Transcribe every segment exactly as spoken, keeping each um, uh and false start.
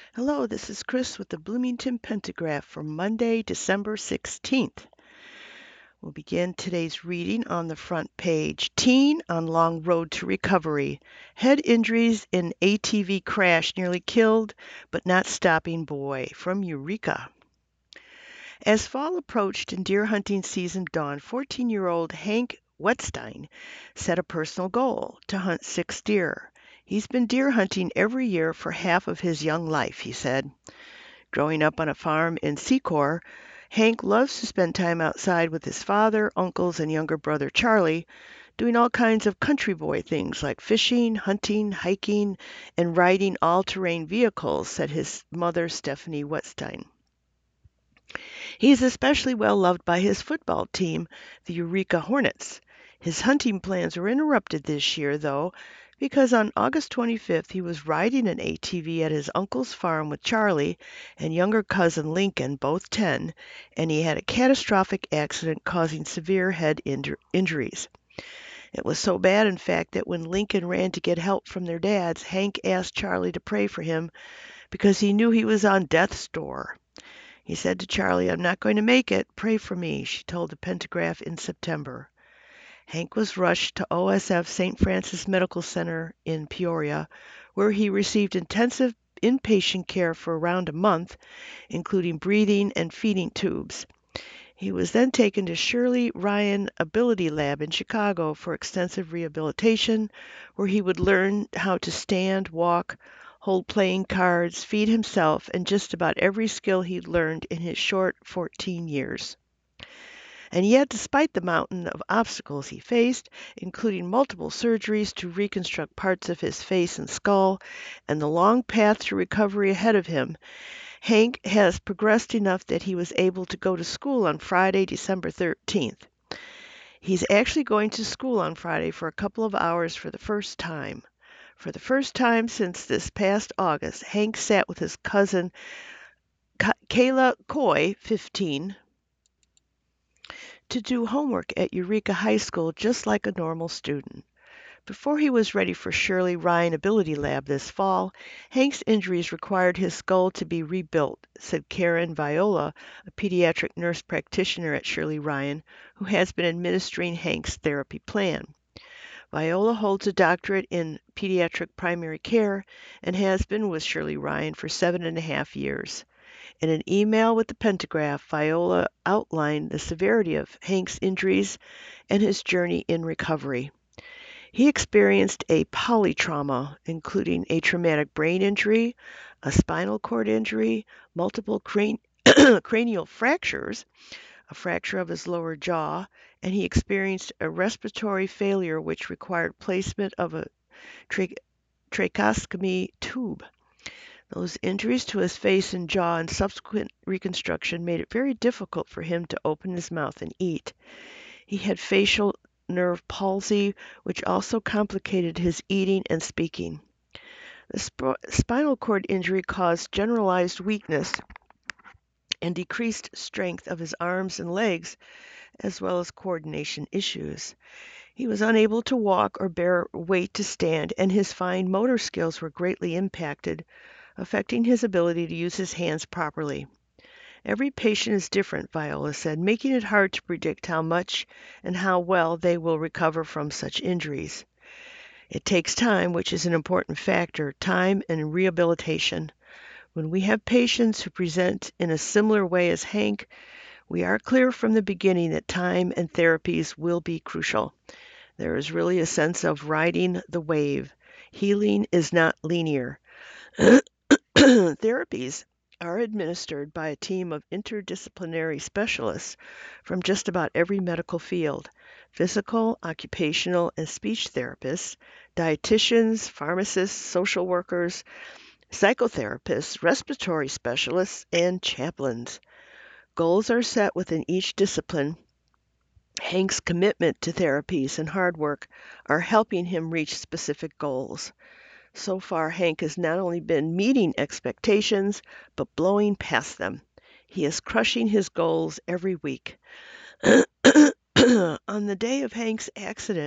Hello, this is Chris with the Bloomington Pentagraph for Monday, December sixteenth. We'll begin today's reading on the front page. Teen on long road to recovery. Head injuries in A T V crash nearly killed, but not stopping boy from Eureka. As fall approached and deer hunting season dawned, fourteen-year-old Hank Wetstein set a personal goal to hunt six deer. He's been deer hunting every year for half of his young life, he said. Growing up on a farm in Secor, Hank loves to spend time outside with his father, uncles, and younger brother Charlie, doing all kinds of country boy things like fishing, hunting, hiking, and riding all-terrain vehicles, said his mother, Stephanie Wetstein. He is especially well loved by his football team, the Eureka Hornets. His hunting plans were interrupted this year, though, because on August twenty-fifth he was riding an A T V at his uncle's farm with Charlie and younger cousin Lincoln, both ten, and he had a catastrophic accident causing severe head injur- injuries. It was so bad, in fact, that when Lincoln ran to get help from their dads, Hank asked Charlie to pray for him because he knew he was on death's door. He said to Charlie, "I'm not going to make it. Pray for me," she told the Pentagraph in September. Hank was rushed to O S F Saint Francis Medical Center in Peoria, where he received intensive inpatient care for around a month, including breathing and feeding tubes. He was then taken to Shirley Ryan Ability Lab in Chicago for extensive rehabilitation, where he would learn how to stand, walk, hold playing cards, feed himself, and just about every skill he'd learned in his short fourteen years. And yet, despite the mountain of obstacles he faced, including multiple surgeries to reconstruct parts of his face and skull, and the long path to recovery ahead of him, Hank has progressed enough that he was able to go to school on Friday, December thirteenth. He's actually going to school on Friday for a couple of hours for the first time. For the first time since this past August, Hank sat with his cousin Kayla Coy, fifteen, to do homework at Eureka High School just like a normal student. Before he was ready for Shirley Ryan Ability Lab this fall, Hank's injuries required his skull to be rebuilt, said Karen Viola, a pediatric nurse practitioner at Shirley Ryan, who has been administering Hank's therapy plan. Viola holds a doctorate in pediatric primary care and has been with Shirley Ryan for seven and a half years. In an email with the Pentagraph, Viola outlined the severity of Hank's injuries and his journey in recovery. He experienced a polytrauma, including a traumatic brain injury, a spinal cord injury, multiple crane- cranial fractures, a fracture of his lower jaw, and he experienced a respiratory failure which required placement of a tra- tracheostomy tube. Those injuries to his face and jaw and subsequent reconstruction made it very difficult for him to open his mouth and eat. He had facial nerve palsy, which also complicated his eating and speaking. The sp- spinal cord injury caused generalized weakness and decreased strength of his arms and legs, as well as coordination issues. He was unable to walk or bear weight to stand, and his fine motor skills were greatly impacted, affecting his ability to use his hands properly. Every patient is different, Viola said, making it hard to predict how much and how well they will recover from such injuries. It takes time, which is an important factor, time and rehabilitation. When we have patients who present in a similar way as Hank, we are clear from the beginning that time and therapies will be crucial. There is really a sense of riding the wave. Healing is not linear. Therapies are administered by a team of interdisciplinary specialists from just about every medical field: physical, occupational, and speech therapists, dietitians, pharmacists, social workers, psychotherapists, respiratory specialists, and chaplains. Goals are set within each discipline. Hank's commitment to therapies and hard work are helping him reach specific goals. So far, Hank has not only been meeting expectations, but blowing past them. He is crushing his goals every week. On the day of Hank's accident,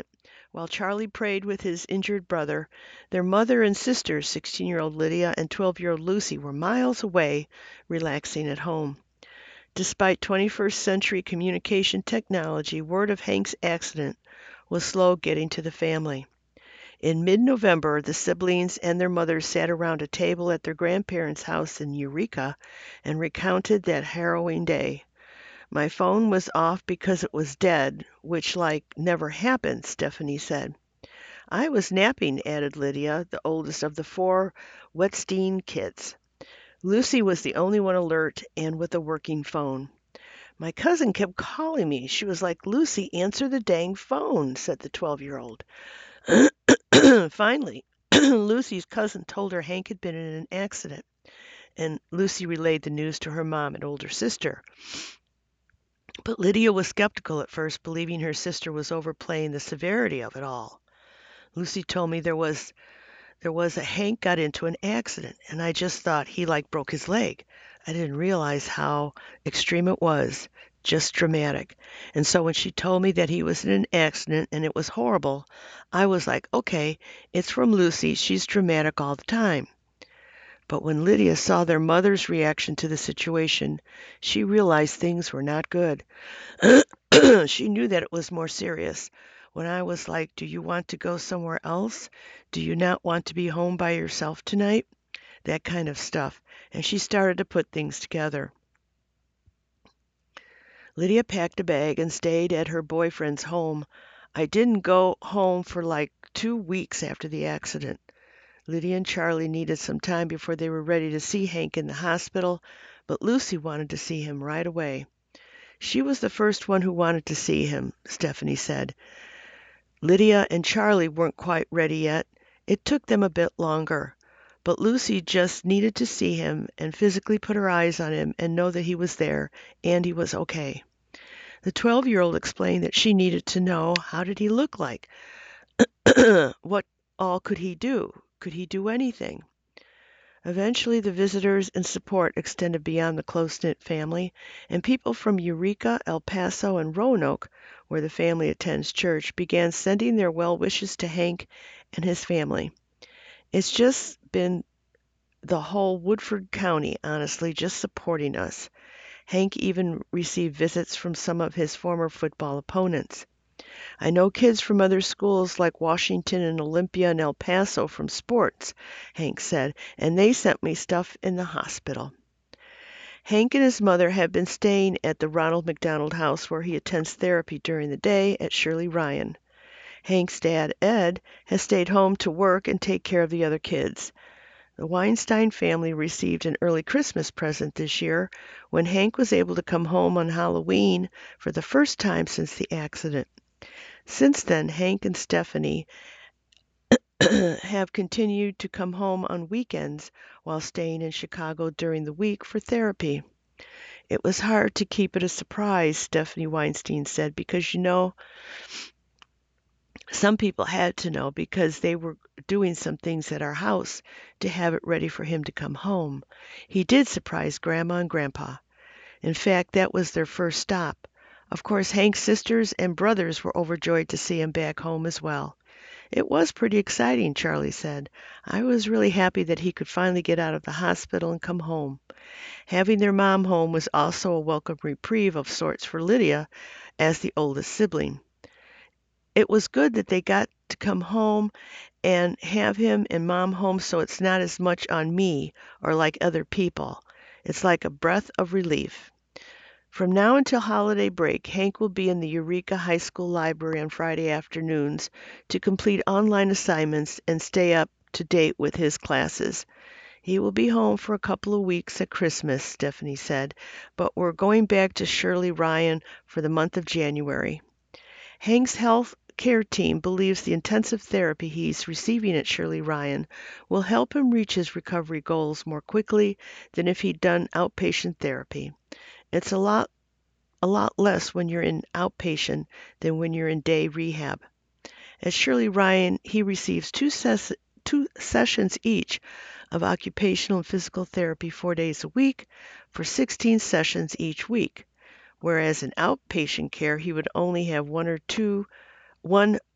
While Charlie prayed with his injured brother, their mother and sister, sixteen-year-old Lydia and twelve-year-old Lucy, were miles away, relaxing at home. Despite twenty-first century communication technology, word of Hank's accident was slow getting to the family. In mid-November, the siblings and their mother sat around a table at their grandparents' house in Eureka and recounted that harrowing day. My phone was off because it was dead, which, like, never happened, Stephanie said. I was napping, added Lydia, the oldest of the four Wetstein kids. Lucy was the only one alert and with a working phone. My cousin kept calling me. She was like, Lucy, answer the dang phone, said the twelve-year-old. Finally, Lucy's cousin told her Hank had been in an accident, and Lucy relayed the news to her mom and older sister. But Lydia was skeptical at first, believing her sister was overplaying the severity of it all. Lucy told me there was there was a Hank got into an accident, and I just thought he like broke his leg. I didn't realize how extreme it was, just dramatic. And so when she told me that he was in an accident and it was horrible, I was like, okay, it's from Lucy. She's dramatic all the time. But when Lydia saw their mother's reaction to the situation, she realized things were not good. She knew that it was more serious. When I was like, do you want to go somewhere else? Do you not want to be home by yourself tonight? That kind of stuff. And she started to put things together. Lydia packed a bag and stayed at her boyfriend's home. I didn't go home for like two weeks after the accident. Lydia and Charlie needed some time before they were ready to see Hank in the hospital, but Lucy wanted to see him right away. She was the first one who wanted to see him, Stephanie said. Lydia and Charlie weren't quite ready yet. It took them a bit longer. But Lucy just needed to see him and physically put her eyes on him and know that he was there and he was okay. The twelve-year-old explained that she needed to know, how did he look like? What all could he do? Could he do anything? Eventually, the visitors and support extended beyond the close-knit family, and people from Eureka, El Paso, and Roanoke, where the family attends church, began sending their well wishes to Hank and his family. It's just been the whole Woodford County, honestly, just supporting us. Hank even received visits from some of his former football opponents. I know kids from other schools like Washington and Olympia and El Paso from sports, Hank said, and they sent me stuff in the hospital. Hank and his mother have been staying at the Ronald McDonald House where he attends therapy during the day at Shirley Ryan. Hank's dad, Ed, has stayed home to work and take care of the other kids. The Weinstein family received an early Christmas present this year when Hank was able to come home on Halloween for the first time since the accident. Since then, Hank and Stephanie have continued to come home on weekends while staying in Chicago during the week for therapy. It was hard to keep it a surprise, Stephanie Weinstein said, because, you know, some people had to know because they were doing some things at our house to have it ready for him to come home. He did surprise Grandma and Grandpa. In fact, that was their first stop. Of course, Hank's sisters and brothers were overjoyed to see him back home as well. It was pretty exciting, Charlie said. I was really happy that he could finally get out of the hospital and come home. Having their mom home was also a welcome reprieve of sorts for Lydia as the oldest sibling. It was good that they got to come home and have him and mom home so it's not as much on me or like other people. It's like a breath of relief. From now until holiday break, Hank will be in the Eureka High School library on Friday afternoons to complete online assignments and stay up to date with his classes. He will be home for a couple of weeks at Christmas, Stephanie said, but we're going back to Shirley Ryan for the month of January. Hank's health care team believes the intensive therapy he's receiving at Shirley Ryan will help him reach his recovery goals more quickly than if he'd done outpatient therapy. It's a lot a lot less when you're in outpatient than when you're in day rehab. At Shirley Ryan, he receives two, ses- two sessions each of occupational and physical therapy four days a week for sixteen sessions each week, whereas in outpatient care he would only have one or two one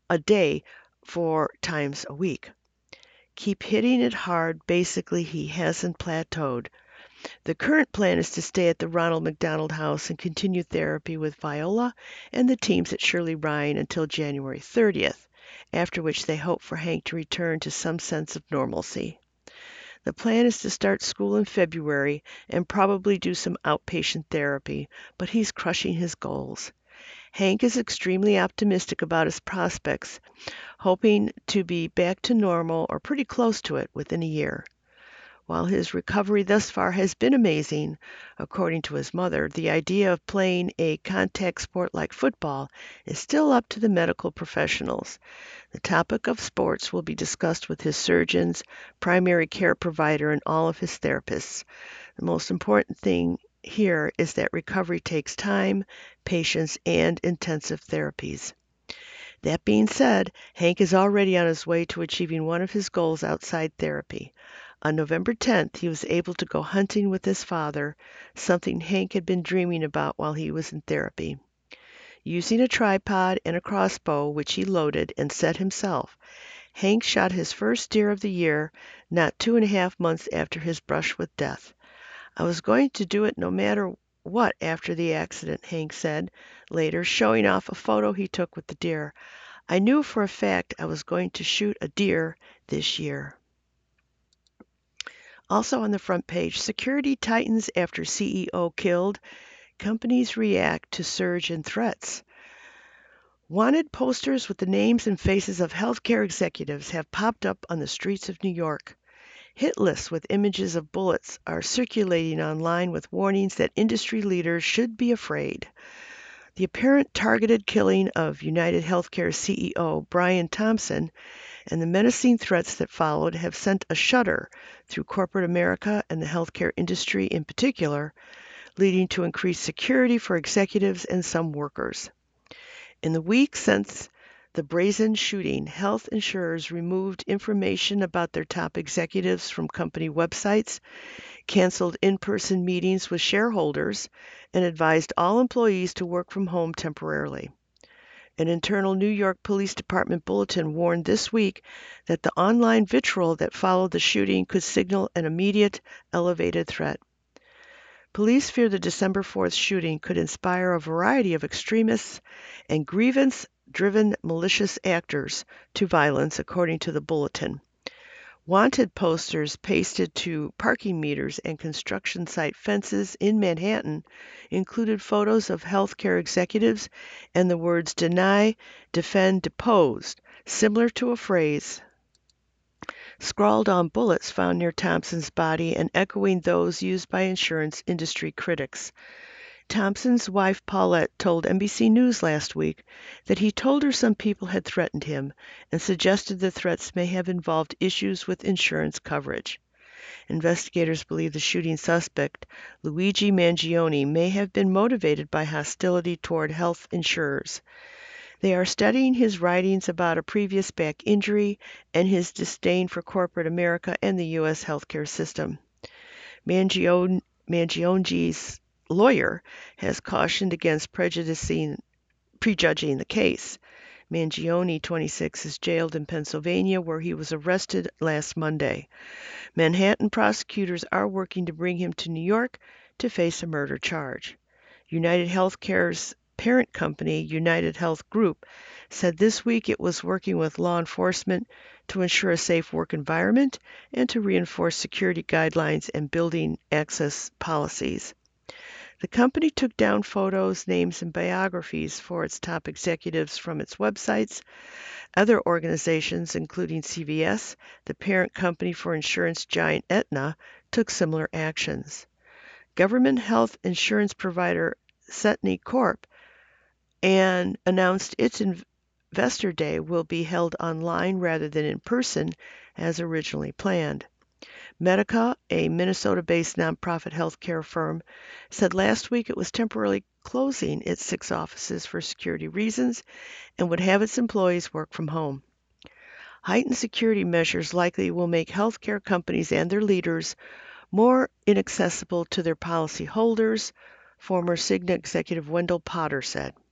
a day four times a week. Keep hitting it hard. Basically, he hasn't plateaued. The current plan is to stay at the Ronald McDonald House and continue therapy with Viola and the teams at Shirley Ryan until January thirtieth, after which they hope for Hank to return to some sense of normalcy. The plan is to start school in February and probably do some outpatient therapy, but he's crushing his goals. Hank is extremely optimistic about his prospects, hoping to be back to normal or pretty close to it within a year. While his recovery thus far has been amazing, according to his mother, the idea of playing a contact sport like football is still up to the medical professionals. The topic of sports will be discussed with his surgeons, primary care provider, and all of his therapists. The most important thing here is that recovery takes time, patience, and intensive therapies. That being said, Hank is already on his way to achieving one of his goals outside therapy. On November tenth, he was able to go hunting with his father, something Hank had been dreaming about while he was in therapy. Using a tripod and a crossbow, which he loaded and set himself, Hank shot his first deer of the year, not two and a half months after his brush with death. I was going to do it no matter what after the accident, Hank said, later, showing off a photo he took with the deer. I knew for a fact I was going to shoot a deer this year. Also on the front page, security tightens after C E O killed. Companies react to surge in threats. Wanted posters with the names and faces of healthcare executives have popped up on the streets of New York. Hit lists with images of bullets are circulating online with warnings that industry leaders should be afraid. The apparent targeted killing of United Healthcare C E O Brian Thompson and the menacing threats that followed have sent a shudder through corporate America and the healthcare industry in particular, leading to increased security for executives and some workers. In the week since the brazen shooting, health insurers removed information about their top executives from company websites, canceled in-person meetings with shareholders, and advised all employees to work from home temporarily. An internal New York Police Department bulletin warned this week that the online vitriol that followed the shooting could signal an immediate, elevated threat. Police fear the December fourth shooting could inspire a variety of extremists and grievance-driven malicious actors to violence, according to the bulletin. Wanted posters pasted to parking meters and construction site fences in Manhattan included photos of healthcare executives and the words deny, defend, deposed, similar to a phrase scrawled on bullets found near Thompson's body and echoing those used by insurance industry critics. Thompson's wife Paulette told N B C News last week that he told her some people had threatened him and suggested the threats may have involved issues with insurance coverage. Investigators believe the shooting suspect, Luigi Mangione, may have been motivated by hostility toward health insurers. They are studying his writings about a previous back injury and his disdain for corporate America and the U S healthcare system. Mangione, Mangione's lawyer has cautioned against prejudicing, prejudging the case. Mangione, twenty-six, is jailed in Pennsylvania, where he was arrested last Monday. Manhattan prosecutors are working to bring him to New York to face a murder charge. United Healthcare's parent company, United Health Group, said this week it was working with law enforcement to ensure a safe work environment and to reinforce security guidelines and building access policies. The company took down photos, names, and biographies for its top executives from its websites. Other organizations, including C V S, the parent company for insurance giant Aetna, took similar actions. Government health insurance provider Cetne Corp and announced its Investor Day will be held online rather than in person as originally planned. Medica, a Minnesota-based nonprofit healthcare firm, said last week it was temporarily closing its six offices for security reasons and would have its employees work from home. Heightened security measures likely will make healthcare companies and their leaders more inaccessible to their policyholders, former Cigna executive Wendell Potter said.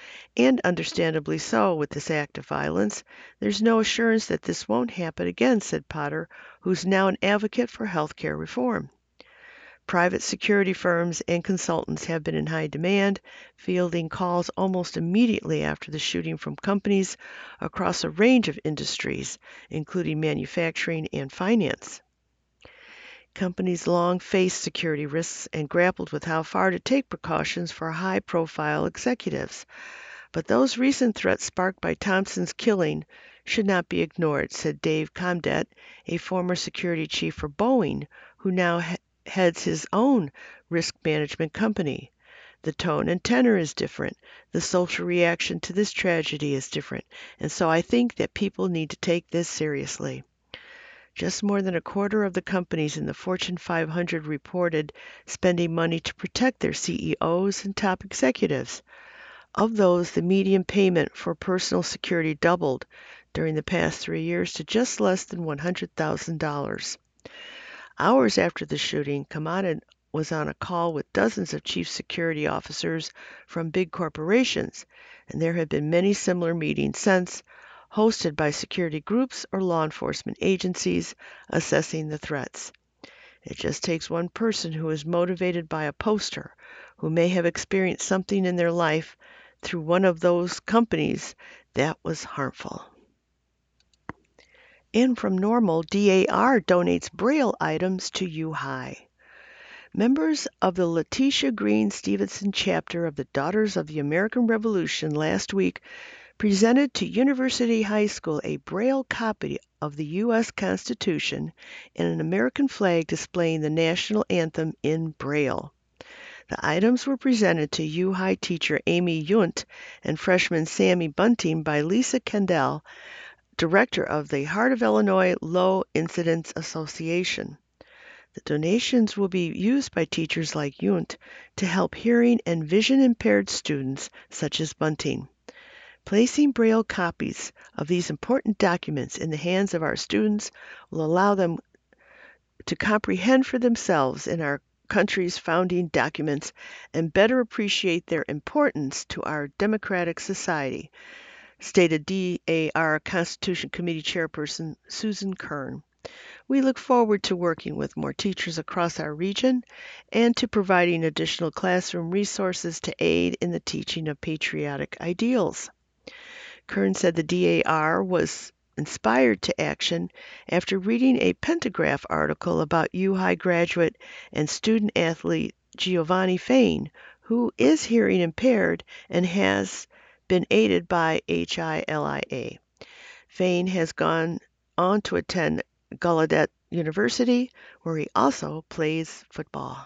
and understandably so with this act of violence. There's no assurance that this won't happen again, said Potter, who's now an advocate for health care reform. Private security firms and consultants have been in high demand, fielding calls almost immediately after the shooting from companies across a range of industries, including manufacturing and finance. Companies long faced security risks and grappled with how far to take precautions for high-profile executives. But those recent threats sparked by Thompson's killing should not be ignored, said Dave Comdet, a former security chief for Boeing, who now he- heads his own risk management company. The tone and tenor is different. The social reaction to this tragedy is different. And so I think that people need to take this seriously. Just more than a quarter of the companies in the Fortune five hundred reported spending money to protect their C E Os and top executives. Of those, the median payment for personal security doubled during the past three years to just less than one hundred thousand dollars. Hours after the shooting, Kamada was on a call with dozens of chief security officers from big corporations, and there have been many similar meetings since, hosted by security groups or law enforcement agencies assessing the threats. It just takes one person who is motivated by a poster, who may have experienced something in their life through one of those companies that was harmful. And from Normal, D A R donates Braille items to U High. Members of the Letitia Green Stevenson chapter of the Daughters of the American Revolution last week presented to University High School a Braille copy of the U S Constitution and an American flag displaying the national anthem in Braille. The items were presented to U High teacher Amy Yount and freshman Sammy Bunting by Lisa Kendall, director of the Heart of Illinois Low Incidence Association. The donations will be used by teachers like Yount to help hearing and vision impaired students such as Bunting. Placing Braille copies of these important documents in the hands of our students will allow them to comprehend for themselves in our country's founding documents and better appreciate their importance to our democratic society, stated D A R Constitution Committee Chairperson Susan Kern. We look forward to working with more teachers across our region and to providing additional classroom resources to aid in the teaching of patriotic ideals. Kern said the D A R was inspired to action after reading a Pentagraph article about U High graduate and student athlete Giovanni Fain, who is hearing impaired and has been aided by H I L I A. Fain has gone on to attend Gallaudet University, where he also plays football.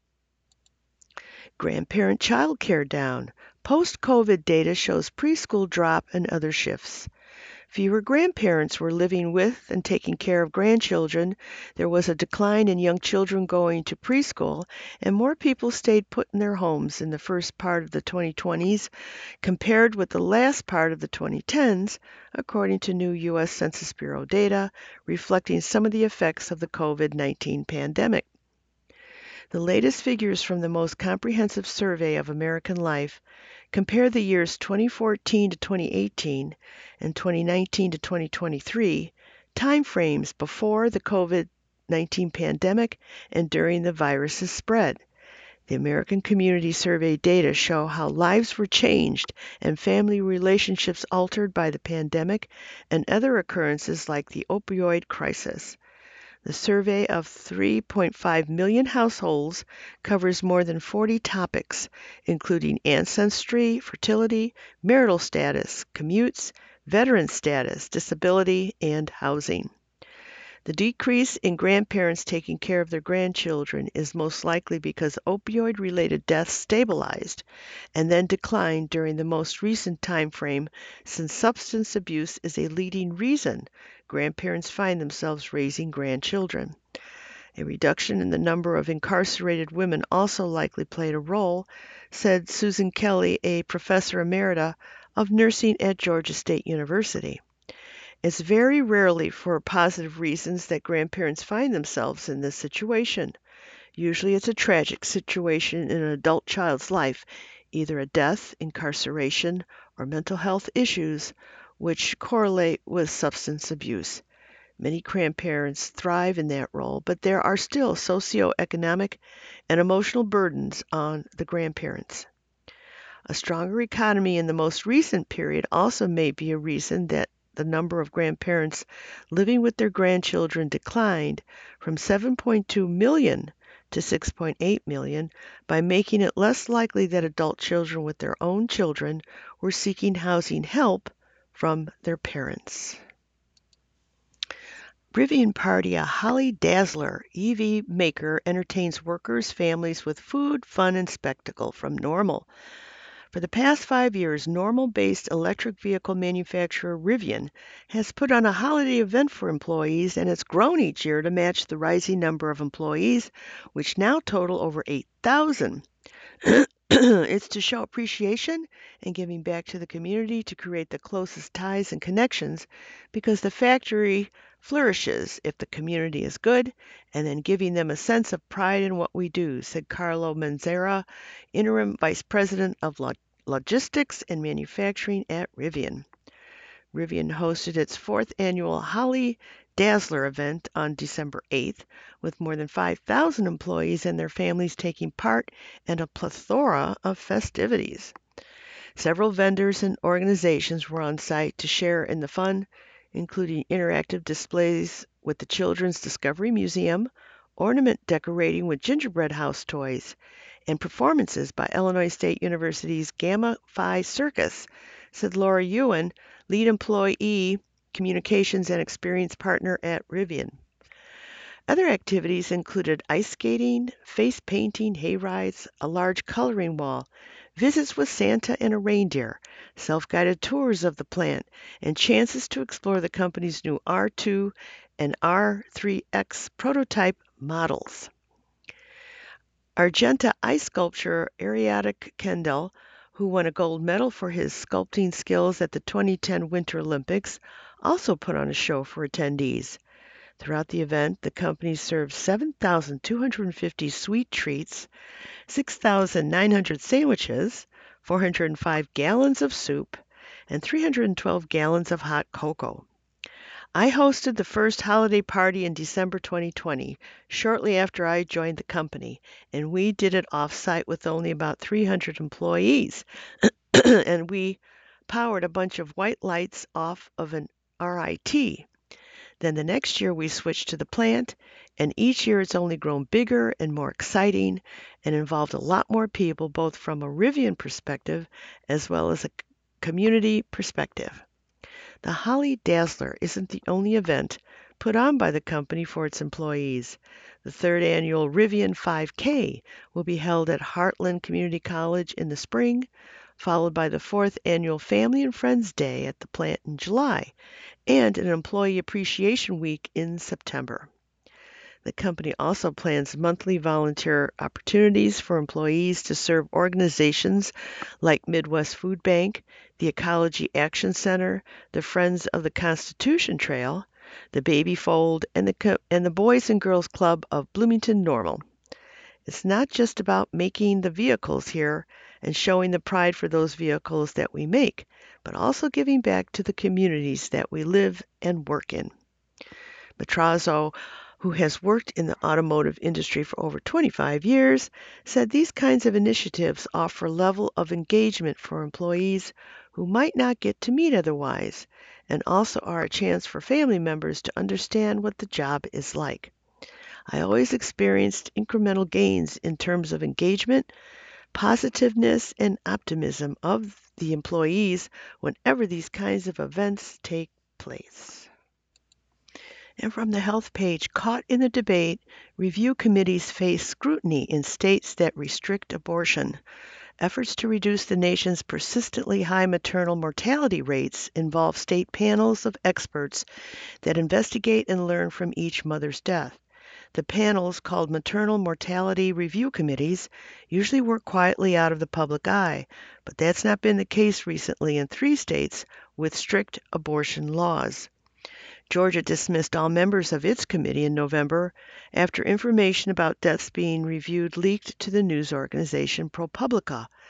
Grandparent child care down. Post-COVID data shows preschool drop and other shifts. Fewer grandparents were living with and taking care of grandchildren. There was a decline in young children going to preschool, and more people stayed put in their homes in the first part of the twenty twenties compared with the last part of the twenty tens, according to new U S Census Bureau data reflecting some of the effects of the COVID nineteen pandemic. The latest figures from the most comprehensive survey of American life compare the years twenty fourteen to twenty eighteen and twenty nineteen to twenty twenty-three, time frames before the COVID nineteen pandemic and during the virus's spread. The American Community Survey data show how lives were changed and family relationships altered by the pandemic and other occurrences like the opioid crisis. The survey of three point five million households covers more than forty topics, including ancestry, fertility, marital status, commutes, veteran status, disability, and housing. The decrease in grandparents taking care of their grandchildren is most likely because opioid-related deaths stabilized and then declined during the most recent time frame, since substance abuse is a leading reason grandparents find themselves raising grandchildren. A reduction in the number of incarcerated women also likely played a role, said Susan Kelly, a professor emerita of nursing at Georgia State University. It's very rarely for positive reasons that grandparents find themselves in this situation. Usually it's a tragic situation in an adult child's life, either a death, incarceration, or mental health issues which correlate with substance abuse. Many grandparents thrive in that role, but there are still socioeconomic and emotional burdens on the grandparents. A stronger economy in the most recent period also may be a reason that the number of grandparents living with their grandchildren declined from seven point two million to six point eight million by making it less likely that adult children with their own children were seeking housing help from their parents. Rivian Party, a Holly Dazzler E V maker, entertains workers, families with food, fun, and spectacle from Normal. For the past five years, Normal-based electric vehicle manufacturer Rivian has put on a holiday event for employees, and it's grown each year to match the rising number of employees, which now total over eight thousand. It's to show appreciation and giving back to the community to create the closest ties and connections, because the factory flourishes if the community is good, and then giving them a sense of pride in what we do, said Carlo Manzera, Interim Vice President of Log- Logistics and Manufacturing at Rivian. Rivian hosted its fourth annual Holly Dazzler event on December eighth, with more than five thousand employees and their families taking part and a plethora of festivities. Several vendors and organizations were on site to share in the fun, including interactive displays with the Children's Discovery Museum, ornament decorating with gingerbread house toys, and performances by Illinois State University's Gamma Phi Circus, said Laura Ewan, lead employee, communications and experience partner at Rivian. Other activities included ice skating, face painting, hay rides, a large coloring wall, visits with Santa and a reindeer, self-guided tours of the plant, and chances to explore the company's new R two and R three X prototype models. Argenta ice sculptor Ariatic Kendall, who won a gold medal for his sculpting skills at the twenty ten Winter Olympics, also put on a show for attendees. Throughout the event, the company served seven thousand two hundred fifty sweet treats, six thousand nine hundred sandwiches, four hundred five gallons of soup, and three hundred twelve gallons of hot cocoa. I hosted the first holiday party in December twenty twenty, shortly after I joined the company, and we did it off-site with only about three hundred employees. And we powered a bunch of white lights off of an R I T. Then the next year we switched to the plant, and each year it's only grown bigger and more exciting and involved a lot more people, both from a Rivian perspective as well as a community perspective. The Holly Dazzler isn't the only event put on by the company for its employees. The third annual Rivian five K will be held at Heartland Community College in the spring, followed by the fourth annual Family and Friends Day at the plant in July, and an Employee Appreciation Week in September. The company also plans monthly volunteer opportunities for employees to serve organizations like Midwest Food Bank, the Ecology Action Center, the Friends of the Constitution Trail, the Baby Fold, and the, Co- and the Boys and Girls Club of Bloomington Normal. It's not just about making the vehicles here and showing the pride for those vehicles that we make, but also giving back to the communities that we live and work in. Matrazo, who has worked in the automotive industry for over twenty-five years, said these kinds of initiatives offer a level of engagement for employees who might not get to meet otherwise, and also are a chance for family members to understand what the job is like. I always experienced incremental gains in terms of engagement, positiveness, and optimism of the employees whenever these kinds of events take place. And from the health page, caught in the debate, review committees face scrutiny in states that restrict abortion. Efforts to reduce the nation's persistently high maternal mortality rates involve state panels of experts that investigate and learn from each mother's death. The panels, called maternal mortality review committees, usually work quietly out of the public eye, but that's not been the case recently in three states with strict abortion laws. Georgia dismissed all members of its committee in November after information about deaths being reviewed leaked to the news organization ProPublica.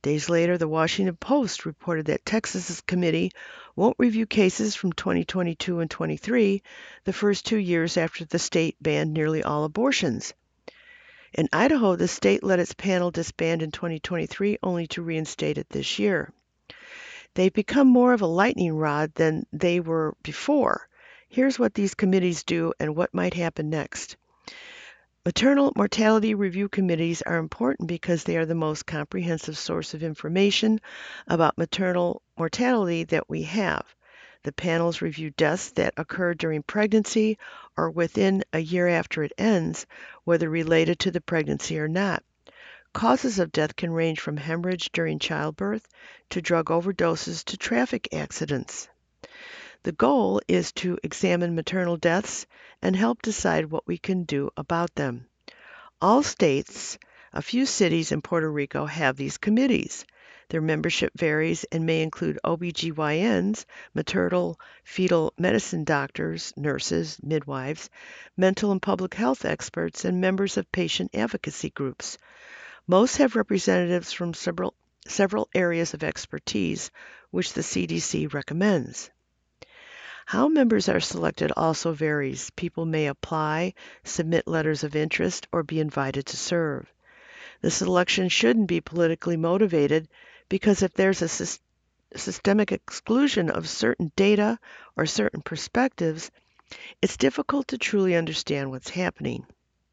Days later, the Washington Post reported that Texas's committee won't review cases from twenty twenty-two and twenty-three, the first two years after the state banned nearly all abortions. In Idaho, the state let its panel disband in twenty twenty-three, only to reinstate it this year. They've become more of a lightning rod than they were before. Here's what these committees do and what might happen next. Maternal mortality review committees are important because they are the most comprehensive source of information about maternal mortality that we have. The panels review deaths that occur during pregnancy or within a year after it ends, whether related to the pregnancy or not. Causes of death can range from hemorrhage during childbirth to drug overdoses to traffic accidents. The goal is to examine maternal deaths and help decide what we can do about them. All states, a few cities in Puerto Rico have these committees. Their membership varies and may include O B G Y Ns, maternal fetal medicine doctors, nurses, midwives, mental and public health experts, and members of patient advocacy groups. Most have representatives from several, several areas of expertise, which the C D C recommends. How members are selected also varies. People may apply, submit letters of interest, or be invited to serve. The selection shouldn't be politically motivated because if there's a sy- systemic exclusion of certain data or certain perspectives, it's difficult to truly understand what's happening.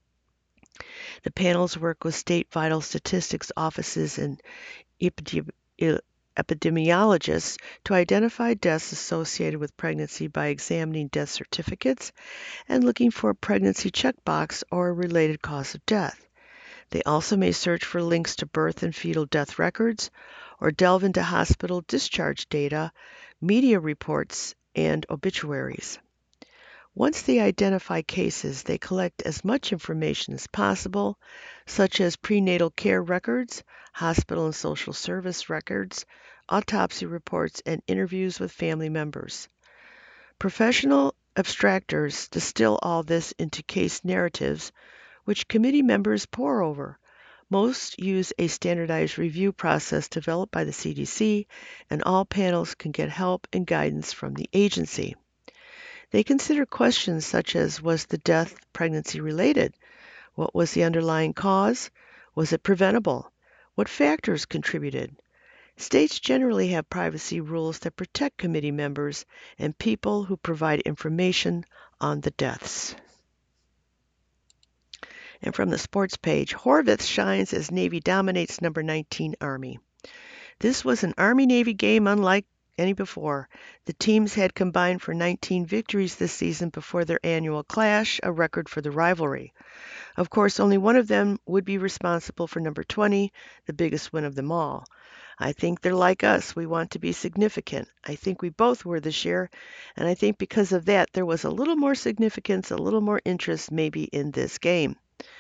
The panels work with state vital statistics offices and epidemi- epidemiologists to identify deaths associated with pregnancy by examining death certificates and looking for a pregnancy checkbox or a related cause of death. They also may search for links to birth and fetal death records or delve into hospital discharge data, media reports, and obituaries. Once they identify cases, they collect as much information as possible, such as prenatal care records, hospital and social service records, autopsy reports, and interviews with family members. Professional abstractors distill all this into case narratives, which committee members pore over. Most use a standardized review process developed by the C D C, and all panels can get help and guidance from the agency. They consider questions such as, was the death pregnancy related? What was the underlying cause? Was it preventable? What factors contributed? States generally have privacy rules that protect committee members and people who provide information on the deaths. And from the sports page, Horvitz shines as Navy dominates number nineteen Army. This was an Army-Navy game unlike any before. The teams had combined for nineteen victories this season before their annual clash, a record for the rivalry. Of course, only one of them would be responsible for number twenty, the biggest win of them all. I think they're like us. We want to be significant. I think we both were this year, and I think because of that, there was a little more significance, a little more interest maybe in this game.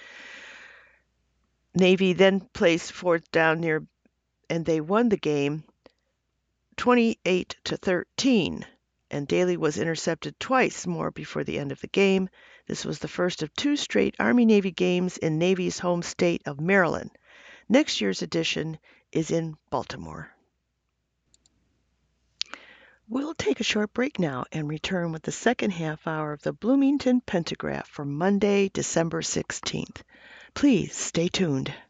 Navy then placed fourth down near, and they won the game twenty-eight to thirteen, and Daly was intercepted twice more before the end of the game. This was the first of two straight Army-Navy games in Navy's home state of Maryland. Next year's edition is in Baltimore. We'll take a short break now and return with the second half hour of the Bloomington Pentagraph for Monday, December sixteenth. Please stay tuned.